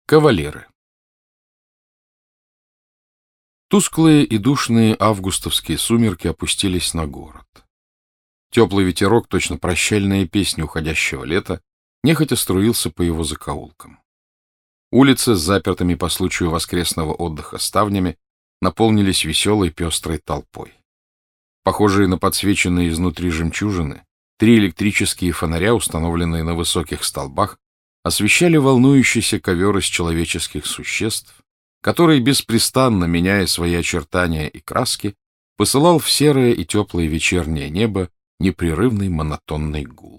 Кавалеры. Тусклые и душные августовские сумерки опустились на город. Теплый ветерок, точно прощальная песня уходящего лета, нехотя струился по его закоулкам. Улицы с запертыми по случаю воскресного отдыха ставнями наполнились веселой пестрой толпой. Похожие на подсвеченные изнутри жемчужины, 3 электрические фонаря, установленные на высоких столбах, освещали волнующийся ковер из человеческих существ, который, беспрестанно меняя свои очертания и краски, посылал в серое и теплое вечернее небо непрерывный монотонный гул.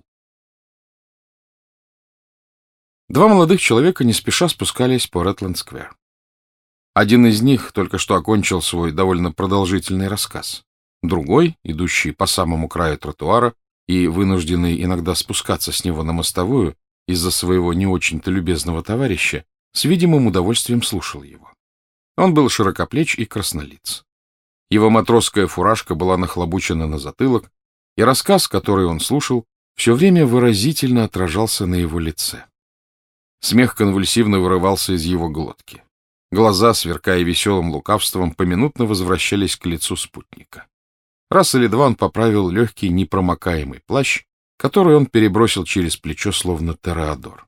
2 молодых человека не спеша спускались по Ретленд-сквер. Один из них только что окончил свой довольно продолжительный рассказ. Другой, идущий по самому краю тротуара и вынужденный иногда спускаться с него на мостовую из-за своего не очень-то любезного товарища, с видимым удовольствием слушал его. Он был широкоплеч и краснолиц. Его матросская фуражка была нахлобучена на затылок, и рассказ, который он слушал, все время выразительно отражался на его лице. Смех конвульсивно вырывался из его глотки. Глаза, сверкая веселым лукавством, поминутно возвращались к лицу спутника. Раз или два он поправил легкий непромокаемый плащ, который он перебросил через плечо, словно тореадор.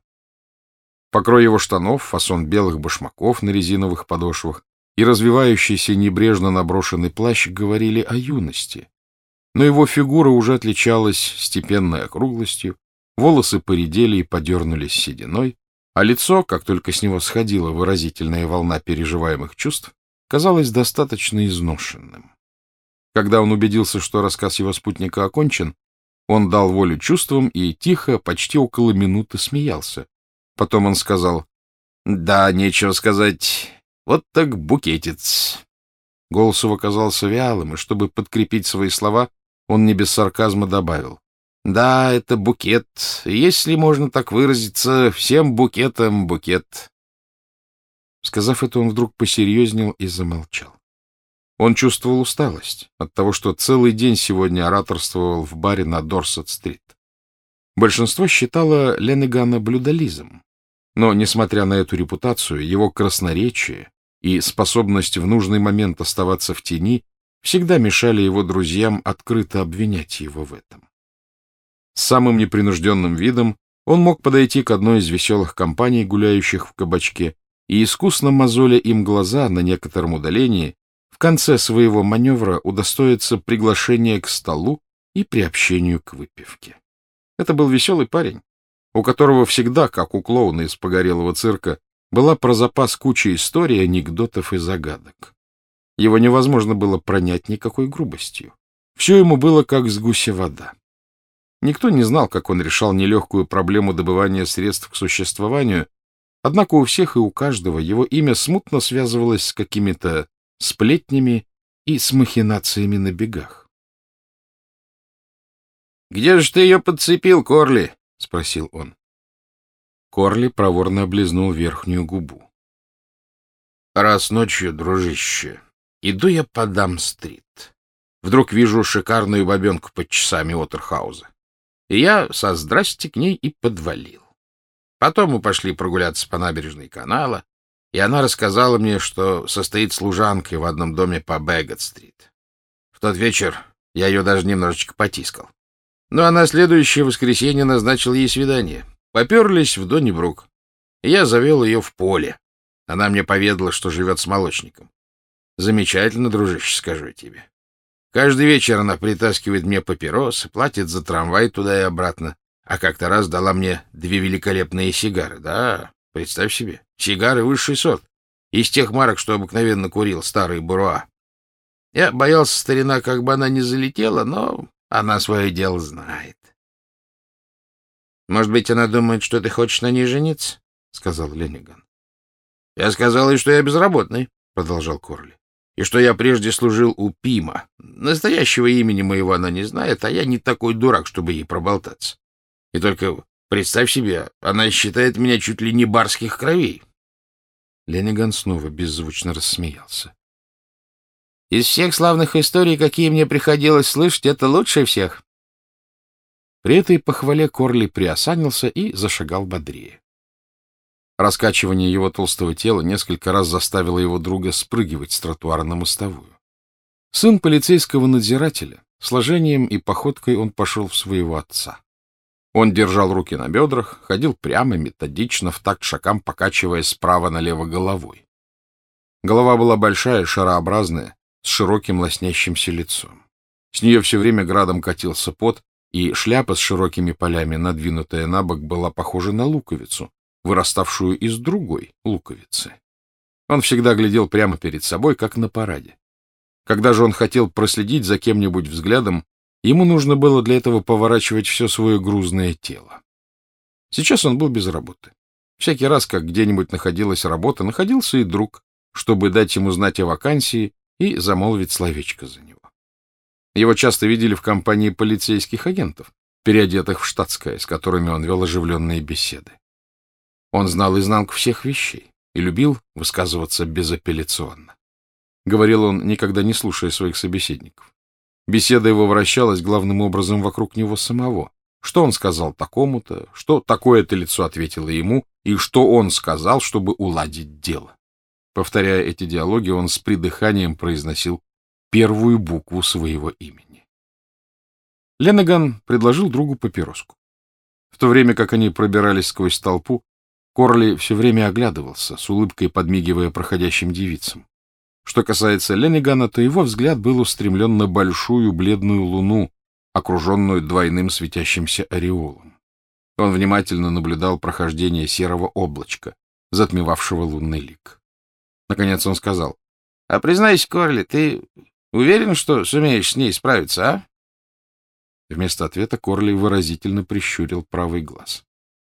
Покрой его штанов, фасон белых башмаков на резиновых подошвах и развивающийся небрежно наброшенный плащ говорили о юности. Но его фигура уже отличалась степенной округлостью, волосы поредели и подернулись сединой, а лицо, как только с него сходила выразительная волна переживаемых чувств, казалось достаточно изношенным. Когда он убедился, что рассказ его спутника окончен, он дал волю чувствам и тихо, почти около минуты смеялся. Потом он сказал: «Да, нечего сказать, вот так букетец». Голос его казался вялым, и чтобы подкрепить свои слова, он не без сарказма добавил: «Да, это букет, если можно так выразиться, всем букетам букет». Сказав это, он вдруг посерьезнел и замолчал. Он чувствовал усталость от того, что целый день сегодня ораторствовал в баре на Дорсет-стрит. Большинство считало Леннегана блюдолизом, но, несмотря на эту репутацию, его красноречие и способность в нужный момент оставаться в тени всегда мешали его друзьям открыто обвинять его в этом. С самым непринужденным видом он мог подойти к одной из веселых компаний, гуляющих в кабачке, и, искусно мозоля им глаза на некотором удалении, в конце своего маневра удостоиться приглашения к столу и приобщению к выпивке. Это был веселый парень, у которого всегда, как у клоуна из погорелого цирка, была про запас куча историй, анекдотов и загадок. Его невозможно было пронять никакой грубостью. Все ему было как с гуся вода. Никто не знал, как он решал нелегкую проблему добывания средств к существованию, однако у всех и у каждого его имя смутно связывалось с какими-то сплетнями и с махинациями на бегах. — Где же ты ее подцепил, Корли? — спросил он. Корли проворно облизнул верхнюю губу. — Раз ночью, дружище, иду я по Дам-стрит. Вдруг вижу шикарную бабенку под часами Уотерхауза. И я со здрасте к ней и подвалил. Потом мы пошли прогуляться по набережной канала, и она рассказала мне, что состоит служанкой в одном доме по Бэггот-стрит. В тот вечер я ее даже немножечко потискал. Ну а на следующее воскресенье назначил ей свидание. Поперлись в Доннибрук, и я завел ее в поле. Она мне поведала, что живет с молочником. Замечательно, дружище, скажу я тебе. Каждый вечер она притаскивает мне папиросы, платит за трамвай туда и обратно, а как-то раз дала мне 2 великолепные сигары. Да, представь себе, сигары высший сорт, из тех марок, что обыкновенно курил старый буруа. Я боялся, старина, как бы она не залетела, но она свое дело знает. — Может быть, она думает, что ты хочешь на ней жениться? — сказал Леннеган. — Я сказал ей, что я безработный, — продолжал Корли, — и что я прежде служил у Пима. Настоящего имени моего она не знает, а я не такой дурак, чтобы ей проболтаться. И только представь себе, она считает меня чуть ли не барских кровей. Леннеган снова беззвучно рассмеялся. — Из всех славных историй, какие мне приходилось слышать, это лучше всех. При этой похвале Корли приосанился и зашагал бодрее. Раскачивание его толстого тела несколько раз заставило его друга спрыгивать с тротуара на мостовую. Сын полицейского надзирателя, сложением и походкой он пошел в своего отца. Он держал руки на бедрах, ходил прямо, методично, в такт шагам, покачивая справа налево головой. Голова была большая, шарообразная, с широким лоснящимся лицом. С нее все время градом катился пот, и шляпа с широкими полями, надвинутая на бок, была похожа на луковицу, выраставшую из другой луковицы. Он всегда глядел прямо перед собой, как на параде. Когда же он хотел проследить за кем-нибудь взглядом, ему нужно было для этого поворачивать все свое грузное тело. Сейчас он был без работы. Всякий раз, как где-нибудь находилась работа, находился и друг, чтобы дать ему знать о вакансии и замолвить словечко за него. Его часто видели в компании полицейских агентов, переодетых в штатское, с которыми он вел оживленные беседы. Он знал изнанку всех вещей и любил высказываться безапелляционно. Говорил он, никогда не слушая своих собеседников. Беседа его вращалась главным образом вокруг него самого. Что он сказал такому-то, что такое-то лицо ответило ему, и что он сказал, чтобы уладить дело. Повторяя эти диалоги, он с придыханием произносил первую букву своего имени. Леннеган предложил другу папироску. В то время как они пробирались сквозь толпу, Корли все время оглядывался, с улыбкой подмигивая проходящим девицам. Что касается Леннегана, то его взгляд был устремлен на большую бледную луну, окруженную двойным светящимся ореолом. Он внимательно наблюдал прохождение серого облачка, затмевавшего лунный лик. Наконец он сказал: — А признайся, Корли, ты уверен, что сумеешь с ней справиться, а? Вместо ответа Корли выразительно прищурил правый глаз.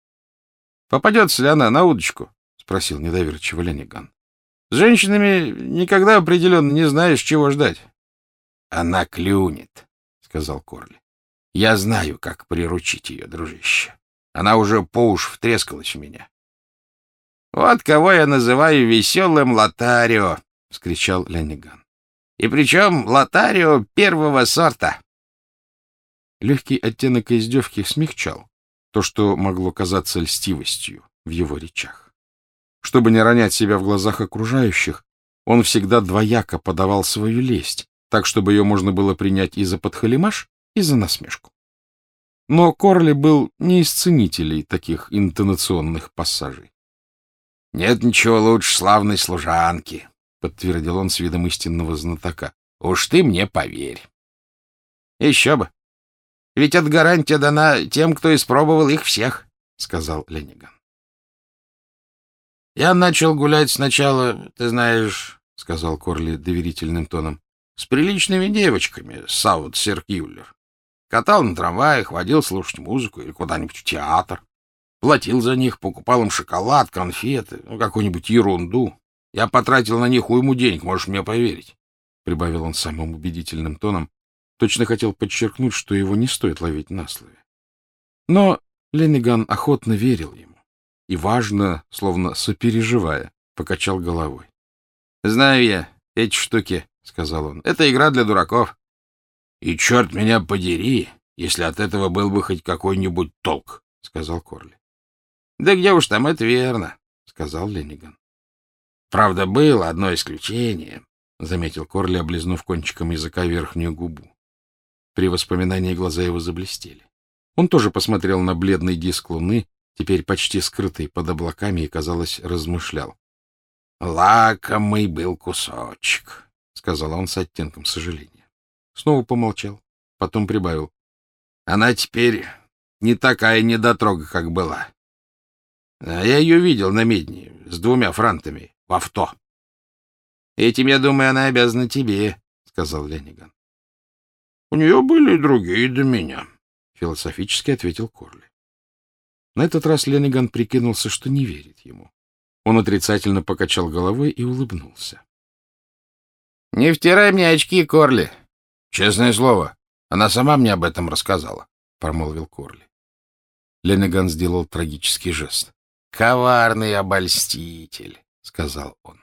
— Попадется ли она на удочку? — спросил недоверчиво Леннеган. — С женщинами никогда определенно не знаешь, чего ждать. — Она клюнет, — сказал Корли. — Я знаю, как приручить ее, дружище. Она уже по уши втрескалась в меня. — Вот кого я называю веселым Лотарио, — вскричал Леннеган. — И причем Лотарио первого сорта. Легкий оттенок издевки смягчал то, что могло казаться льстивостью в его речах. Чтобы не ронять себя в глазах окружающих, он всегда двояко подавал свою лесть, так, чтобы ее можно было принять и за подхалимаш, и за насмешку. Но Корли был не из ценителей таких интонационных пассажей. — Нет ничего лучше славной служанки, — подтвердил он с видом истинного знатока. — Уж ты мне поверь. — Еще бы. Ведь эта гарантия дана тем, кто испробовал их всех, — сказал Леннеган. — Я начал гулять сначала, ты знаешь, — сказал Корли доверительным тоном, — с приличными девочками, Саут-Серкюллер. Катал на трамваях, водил слушать музыку или куда-нибудь в театр. Платил за них, покупал им шоколад, конфеты, какую-нибудь ерунду. Я потратил на них уйму денег, можешь мне поверить, — прибавил он самым убедительным тоном. Точно хотел подчеркнуть, что его не стоит ловить на слове. Но Леннеган охотно верил ему и, важно, словно сопереживая, покачал головой. — Знаю я эти штуки, — сказал он. — Это игра для дураков. — И черт меня подери, если от этого был бы хоть какой-нибудь толк, — сказал Корли. — Да где уж там, это верно, — сказал Леннеган. — Правда, было одно исключение, — заметил Корли, облизнув кончиком языка верхнюю губу. При воспоминании глаза его заблестели. Он тоже посмотрел на бледный диск луны, теперь почти скрытый под облаками, и, казалось, размышлял. — Лакомый был кусочек, — сказал он с оттенком сожаления. Снова помолчал, потом прибавил. — Она теперь не такая недотрога, как была. Я ее видел на медне с 2 франтами в авто. — Этим, я думаю, она обязана тебе, — сказал Леннеган. — У нее были и другие до меня, — философически ответил Корли. На этот раз Леннеган прикинулся, что не верит ему. Он отрицательно покачал головой и улыбнулся. — Не втирай мне очки, Корли. — Честное слово, она сама мне об этом рассказала, — промолвил Корли. Леннеган сделал трагический жест. — Коварный обольститель, — сказал он.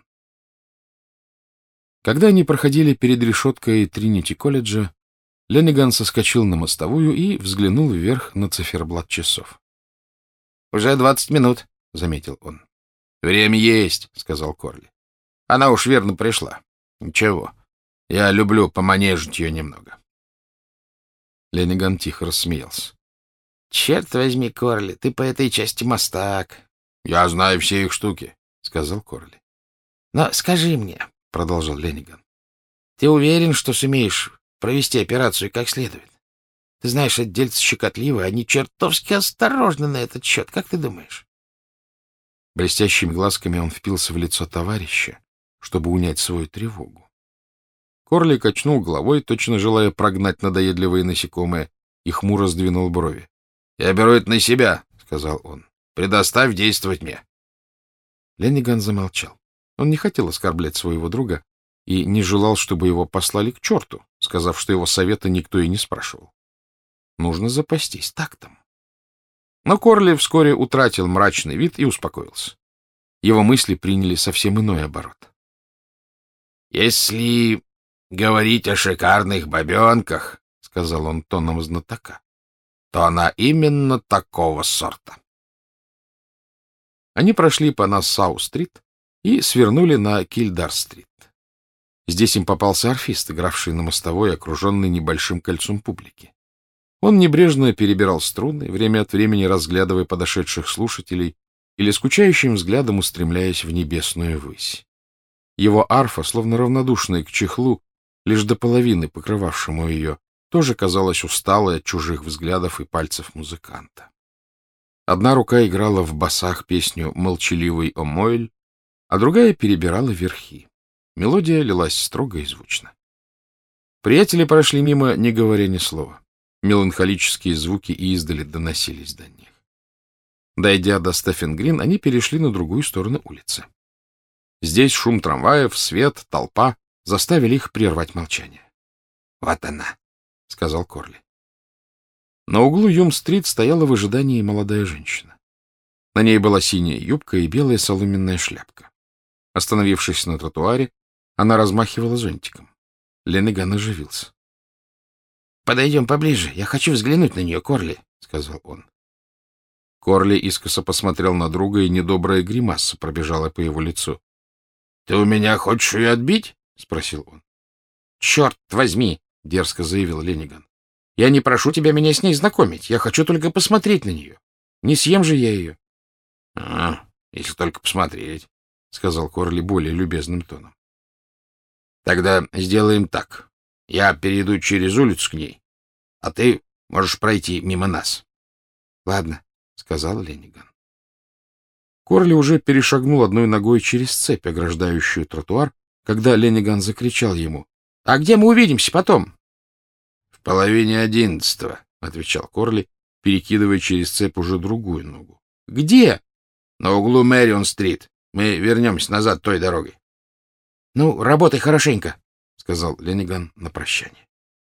Когда они проходили перед решеткой Тринити-колледжа, Леннеган соскочил на мостовую и взглянул вверх на циферблат часов. — Уже 20 минут, — заметил он. — Время есть, — сказал Корли. — Она уж верно пришла. Ничего, я люблю поманежить ее немного. Лениган тихо рассмеялся. — Черт возьми, Корли, ты по этой части мастак. — Я знаю все их штуки, — сказал Корли. — Но скажи мне, — продолжал Лениган, — ты уверен, что сумеешь провести операцию как следует? Ты знаешь, это дельце щекотливо, они чертовски осторожны на этот счет. Как ты думаешь? Блестящими глазками он впился в лицо товарища, чтобы унять свою тревогу. Корли качнул головой, точно желая прогнать надоедливые насекомые, и хмуро сдвинул брови. — Я беру это на себя, — сказал он. — Предоставь действовать мне. Лениган замолчал. Он не хотел оскорблять своего друга и не желал, чтобы его послали к черту, сказав, что его совета никто и не спрашивал. Нужно запастись тактом. Но Корли вскоре утратил мрачный вид и успокоился. Его мысли приняли совсем иной оборот. — Если говорить о шикарных бабенках, — сказал он тоном знатока, — то она именно такого сорта. Они прошли по Нассау-стрит и свернули на Кильдар-стрит. Здесь им попался орфист, игравший на мостовой, окруженный небольшим кольцом публики. Он небрежно перебирал струны, время от времени разглядывая подошедших слушателей или скучающим взглядом устремляясь в небесную высь. Его арфа, словно равнодушная к чехлу, лишь до половины покрывавшему ее, тоже казалась усталой от чужих взглядов и пальцев музыканта. Одна рука играла в басах песню «Молчаливый Омойль», а другая перебирала верхи. Мелодия лилась строго и звучно. Приятели прошли мимо, не говоря ни слова. Меланхолические звуки издали доносились до них. Дойдя до Стефен-Грин, они перешли на другую сторону улицы. Здесь шум трамваев, свет, толпа заставили их прервать молчание. — Вот она, — сказал Корли. На углу Юм-стрит стояла в ожидании молодая женщина. На ней была синяя юбка и белая соломенная шляпка. Остановившись на тротуаре, она размахивала зонтиком. Лениган оживился. — Подойдем поближе. Я хочу взглянуть на нее, Корли, — сказал он. Корли искоса посмотрел на друга, и недобрая гримаса пробежала по его лицу. — Ты у меня хочешь ее отбить? — спросил он. — Черт возьми, — дерзко заявил Лениган. — Я не прошу тебя меня с ней знакомить. Я хочу только посмотреть на нее. Не съем же я ее. — Если только посмотреть, — сказал Корли более любезным тоном. — Тогда сделаем так. Я перейду через улицу к ней, а ты можешь пройти мимо нас. — Ладно, — сказал Лениган. Корли уже перешагнул одной ногой через цепь, ограждающую тротуар, когда Лениган закричал ему: — А где мы увидимся потом? — В 10:30, — отвечал Корли, перекидывая через цепь уже другую ногу. — Где? — На углу Мэрион-стрит. Мы вернемся назад той дорогой. — Ну, работай хорошенько, — сказал Лениган на прощание.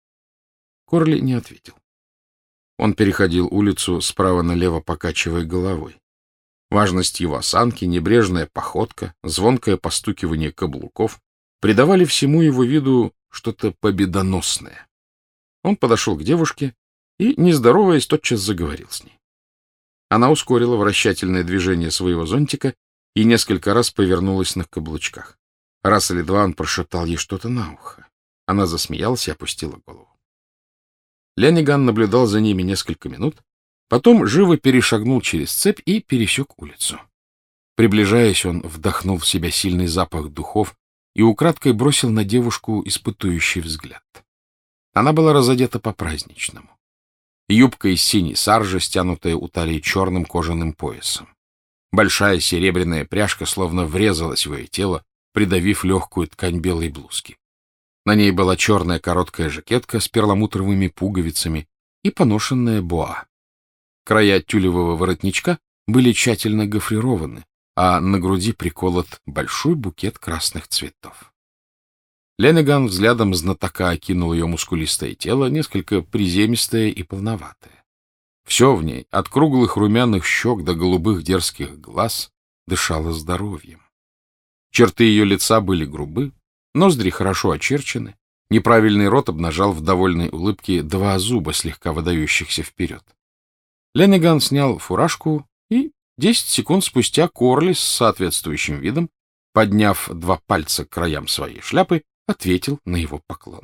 Корли не ответил. Он переходил улицу справа налево, покачивая головой. Важность его осанки, небрежная походка, звонкое постукивание каблуков придавали всему его виду что-то победоносное. Он подошел к девушке и, не здороваясь, тотчас заговорил с ней. Она ускорила вращательное движение своего зонтика и несколько раз повернулась на каблучках. Раз или два он прошептал ей что-то на ухо. Она засмеялась и опустила голову. Лениган наблюдал за ними несколько минут, потом живо перешагнул через цепь и пересек улицу. Приближаясь, он вдохнул в себя сильный запах духов и украдкой бросил на девушку испытующий взгляд. Она была разодета по-праздничному. Юбка из синей саржи, стянутая у талии черным кожаным поясом. Большая серебряная пряжка словно врезалась в ее тело, придавив легкую ткань белой блузки. На ней была черная короткая жакетка с перламутровыми пуговицами и поношенная боа. Края тюлевого воротничка были тщательно гофрированы, а на груди приколот большой букет красных цветов. Лениган взглядом знатока окинул ее мускулистое тело, несколько приземистое и полноватое. Все в ней, от круглых румяных щек до голубых дерзких глаз, дышало здоровьем. Черты ее лица были грубы, ноздри хорошо очерчены, неправильный рот обнажал в довольной улыбке два зуба, слегка выдающихся вперед. Лениган снял фуражку и 10 секунд спустя Корли с соответствующим видом, подняв 2 пальца к краям своей шляпы, ответил на его поклон.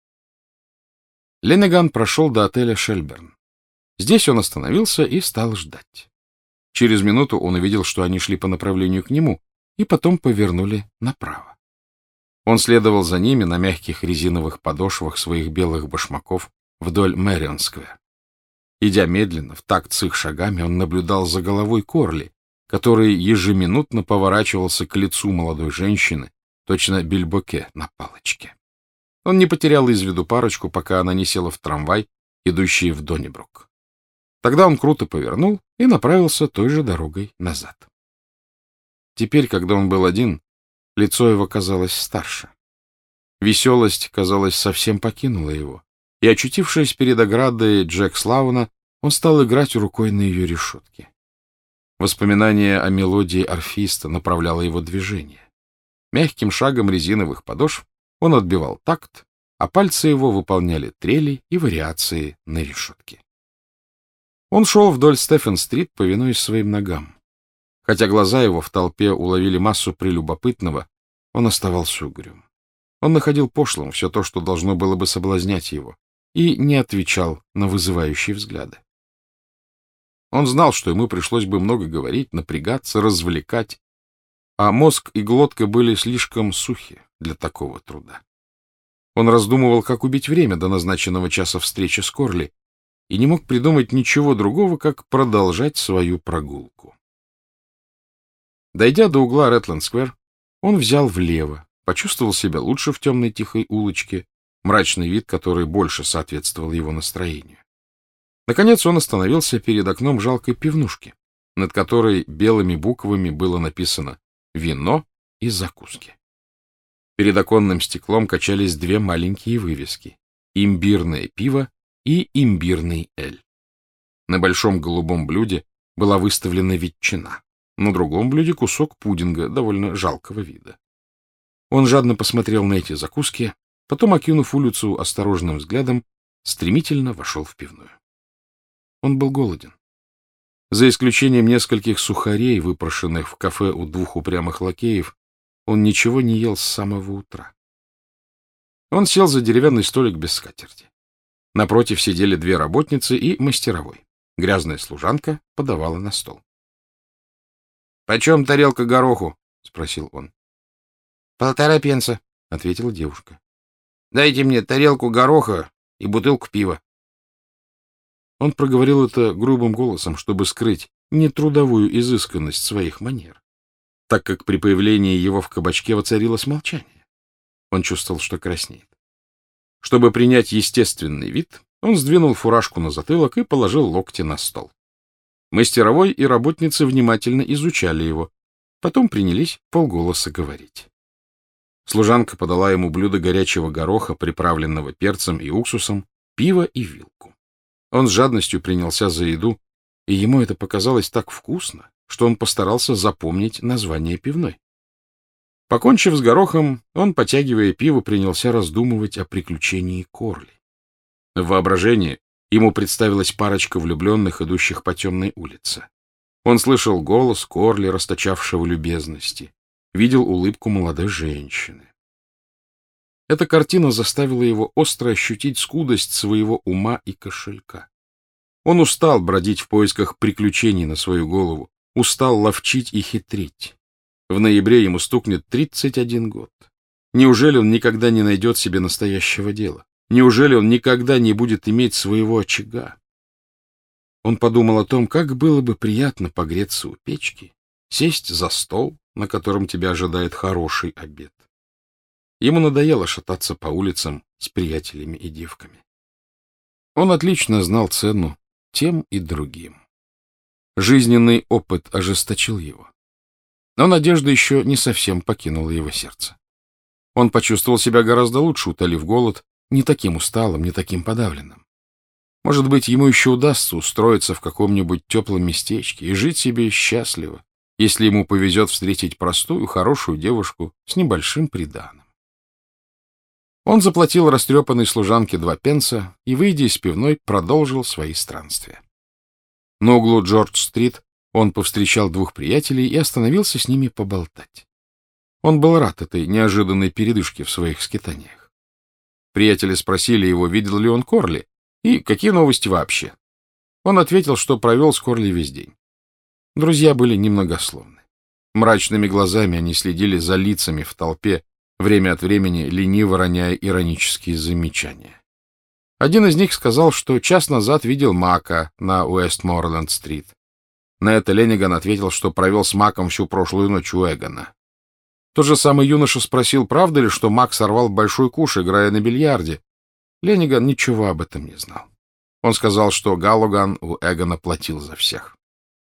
Леннеган прошел до отеля «Шельберн». Здесь он остановился и стал ждать. Через минуту он увидел, что они шли по направлению к нему, и потом повернули направо. Он следовал за ними на мягких резиновых подошвах своих белых башмаков вдоль Мэрион-сквер. Идя медленно, в такт с их шагами, он наблюдал за головой Корли, который ежеминутно поворачивался к лицу молодой женщины, точно бильбоке на палочке. Он не потерял из виду парочку, пока она не села в трамвай, идущий в Доннибрук. Тогда он круто повернул и направился той же дорогой назад. Теперь, когда он был один, лицо его казалось старше. Веселость, казалось, совсем покинула его, и, очутившись перед оградой Джек Слауна, он стал играть рукой на ее решетке. Воспоминание о мелодии орфиста направляло его движение. Мягким шагом резиновых подошв он отбивал такт, а пальцы его выполняли трели и вариации на решетке. Он шел вдоль Стефен-стрит, повинуясь своим ногам. Хотя глаза его в толпе уловили массу прелюбопытного, он оставался угрюм. Он находил пошлым все то, что должно было бы соблазнять его, и не отвечал на вызывающие взгляды. Он знал, что ему пришлось бы много говорить, напрягаться, развлекать, а мозг и глотка были слишком сухи для такого труда. Он раздумывал, как убить время до назначенного часа встречи с Корли, и не мог придумать ничего другого, как продолжать свою прогулку. Дойдя до угла Ретленд-сквер, он взял влево, почувствовал себя лучше в темной тихой улочке, мрачный вид которой больше соответствовал его настроению. Наконец он остановился перед окном жалкой пивнушки, над которой белыми буквами было написано «Вино и закуски». Перед оконным стеклом качались 2 маленькие вывески «Имбирное пиво» и «Имбирный эль». На большом голубом блюде была выставлена ветчина, на другом блюде кусок пудинга довольно жалкого вида. Он жадно посмотрел на эти закуски, потом, окинув улицу осторожным взглядом, стремительно вошел в пивную. Он был голоден. За исключением нескольких сухарей, выпрошенных в кафе у 2 упрямых лакеев, он ничего не ел с самого утра. Он сел за деревянный столик без скатерти. Напротив сидели 2 работницы и мастеровой. Грязная служанка подавала на стол. — Почем тарелка гороху? — спросил он. — 1,5 пенса, — ответила девушка. — Дайте мне тарелку гороха и бутылку пива. Он проговорил это грубым голосом, чтобы скрыть нетрудовую изысканность своих манер, так как при появлении его в кабачке воцарилось молчание. Он чувствовал, что краснеет. Чтобы принять естественный вид, он сдвинул фуражку на затылок и положил локти на стол. Мастеровой и работницы внимательно изучали его, потом принялись вполголоса говорить. Служанка подала ему блюдо горячего гороха, приправленного перцем и уксусом, пиво и вилку. Он с жадностью принялся за еду, и ему это показалось так вкусно, что он постарался запомнить название пивной. Покончив с горохом, он, потягивая пиво, принялся раздумывать о приключении Корли. В воображении ему представилась парочка влюбленных, идущих по темной улице. Он слышал голос Корли, расточавшего любезности, видел улыбку молодой женщины. Эта картина заставила его остро ощутить скудость своего ума и кошелька. Он устал бродить в поисках приключений на свою голову, устал ловчить и хитрить. В ноябре ему стукнет 31 год. Неужели он никогда не найдет себе настоящего дела? Неужели он никогда не будет иметь своего очага? Он подумал о том, как было бы приятно погреться у печки, сесть за стол, на котором тебя ожидает хороший обед. Ему надоело шататься по улицам с приятелями и девками. Он отлично знал цену тем и другим. Жизненный опыт ожесточил его. Но надежда еще не совсем покинула его сердце. Он почувствовал себя гораздо лучше, утолив голод, не таким усталым, не таким подавленным. Может быть, ему еще удастся устроиться в каком-нибудь теплом местечке и жить себе счастливо, если ему повезет встретить простую, хорошую девушку с небольшим приданым. Он заплатил растрепанной служанке 2 пенса и, выйдя из пивной, продолжил свои странствия. На углу Джордж-стрит Он повстречал двух приятелей и остановился с ними поболтать. Он был рад этой неожиданной передышке в своих скитаниях. Приятели спросили его, видел ли он Корли и какие новости вообще. Он ответил, что провел с Корли весь день. Друзья были немногословны. Мрачными глазами они следили за лицами в толпе, время от времени лениво роняя иронические замечания. Один из них сказал, что час назад видел Мака на Уэстморленд-стрит. На это Лениган ответил, что провел с Маком всю прошлую ночь у Эгона. Тот же самый юноша спросил, правда ли, что Мак сорвал большой куш, играя на бильярде. Лениган ничего об этом не знал. Он сказал, что Галлоган у Эгона платил за всех.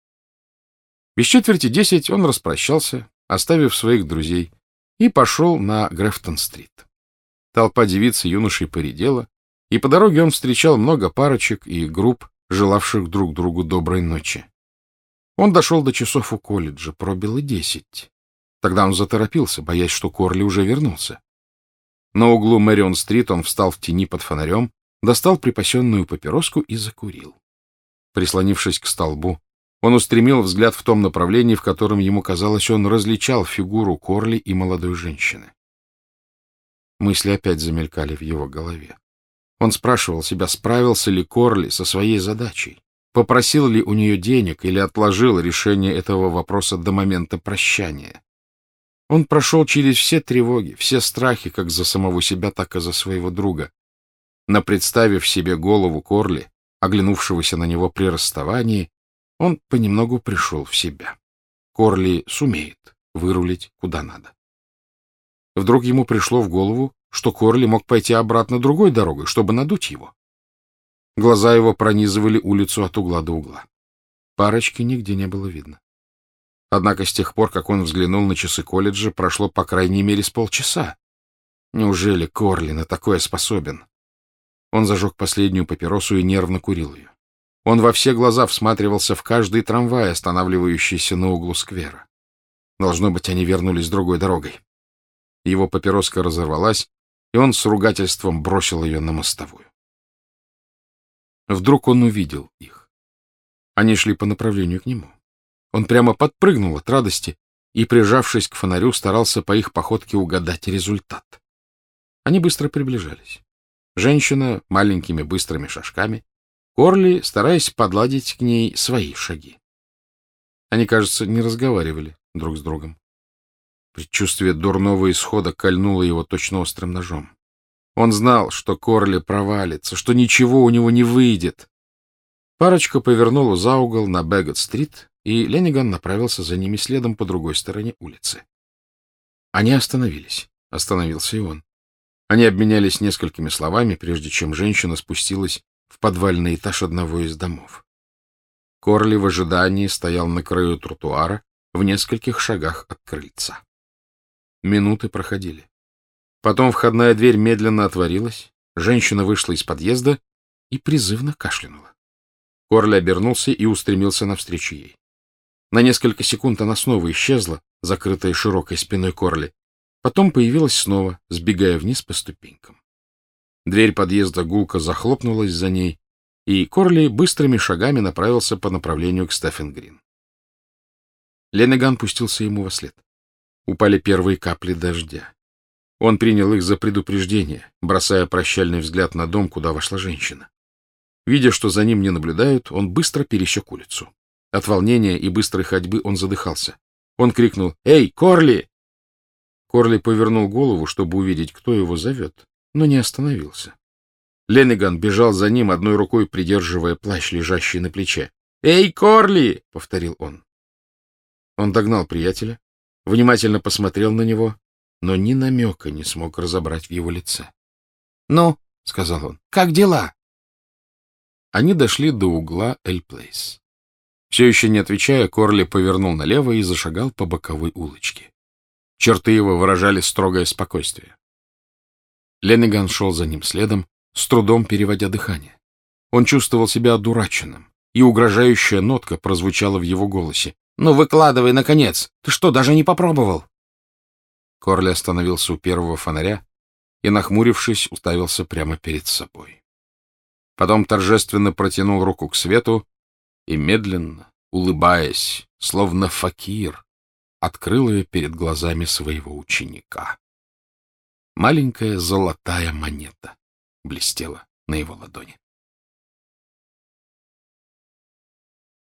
Без 9:45 он распрощался, оставив своих друзей, и пошел на Грефтон-стрит. Толпа девиц и юношей поредела, и по дороге он встречал много парочек и групп, желавших друг другу доброй ночи. Он дошел до часов у колледжа, пробило 10. Тогда он заторопился, боясь, что Корли уже вернулся. На углу Мэрион-стрит он встал в тени под фонарем, достал припасенную папироску и закурил. Прислонившись к столбу, он устремил взгляд в том направлении, в котором ему казалось, он различал фигуру Корли и молодой женщины. Мысли опять замелькали в его голове. Он спрашивал себя, справился ли Корли со своей задачей, попросил ли у нее денег или отложил решение этого вопроса до момента прощания. Он прошел через все тревоги, все страхи, как за самого себя, так и за своего друга. Но представив себе голову Корли, оглянувшегося на него при расставании, он понемногу пришел в себя. Корли сумеет вырулить куда надо. Вдруг ему пришло в голову, что Корли мог пойти обратно другой дорогой, чтобы надуть его. Глаза его пронизывали улицу от угла до угла. Парочки нигде не было видно. Однако с тех пор, как он взглянул на часы колледжа, прошло по крайней мере с полчаса. Неужели Корли на такое способен? Он зажег последнюю папиросу и нервно курил ее. Он во все глаза всматривался в каждый трамвай, останавливающийся на углу сквера. Должно быть, они вернулись другой дорогой. Его папироска разорвалась, и он с ругательством бросил ее на мостовую. Вдруг он увидел их. Они шли по направлению к нему. Он прямо подпрыгнул от радости и, прижавшись к фонарю, старался по их походке угадать результат. Они быстро приближались. Женщина маленькими быстрыми шажками, Корли, стараясь подладить к ней свои шаги. Они, кажется, не разговаривали друг с другом. Предчувствие дурного исхода кольнуло его точно острым ножом. Он знал, что Корли провалится, что ничего у него не выйдет. Парочка повернула за угол на Бэггот-стрит, и Лениган направился за ними следом по другой стороне улицы. Они остановились. Остановился и он. Они обменялись несколькими словами, прежде чем женщина спустилась в подвальный этаж одного из домов. Корли в ожидании стоял на краю тротуара в нескольких шагах от крыльца. Минуты проходили. Потом входная дверь медленно отворилась, женщина вышла из подъезда и призывно кашлянула. Корли обернулся и устремился навстречу ей. На несколько секунд она снова исчезла, закрытая широкой спиной Корли. Потом появилась снова, сбегая вниз по ступенькам. Дверь подъезда гулко захлопнулась за ней, и Корли быстрыми шагами направился по направлению к Стефен-Грин. Лениган пустился ему вослед. Упали первые капли дождя. Он принял их за предупреждение, бросая прощальный взгляд на дом, куда вошла женщина. Видя, что за ним не наблюдают, он быстро пересек улицу. От волнения и быстрой ходьбы он задыхался. Он крикнул: «Эй, Корли!» Корли повернул голову, чтобы увидеть, кто его зовет, но не остановился. Лениган бежал за ним, одной рукой придерживая плащ, лежащий на плече. «Эй, Корли!» — повторил он. Он догнал приятеля, внимательно посмотрел на него, но ни намека не смог разобрать в его лице. «Ну», — сказал он, — «как дела?» Они дошли до угла Эль-Плейс. Все еще не отвечая, Корли повернул налево и зашагал по боковой улочке. Черты его выражали строгое спокойствие. Лениган шел за ним следом, с трудом переводя дыхание. Он чувствовал себя одураченным, и угрожающая нотка прозвучала в его голосе. «Ну, выкладывай, наконец! Ты что, даже не попробовал?» Корли остановился у первого фонаря и, нахмурившись, уставился прямо перед собой. Потом торжественно протянул руку к свету и медленно, улыбаясь, словно факир, открыл ее перед глазами своего ученика. Маленькая золотая монета блестела на его ладони.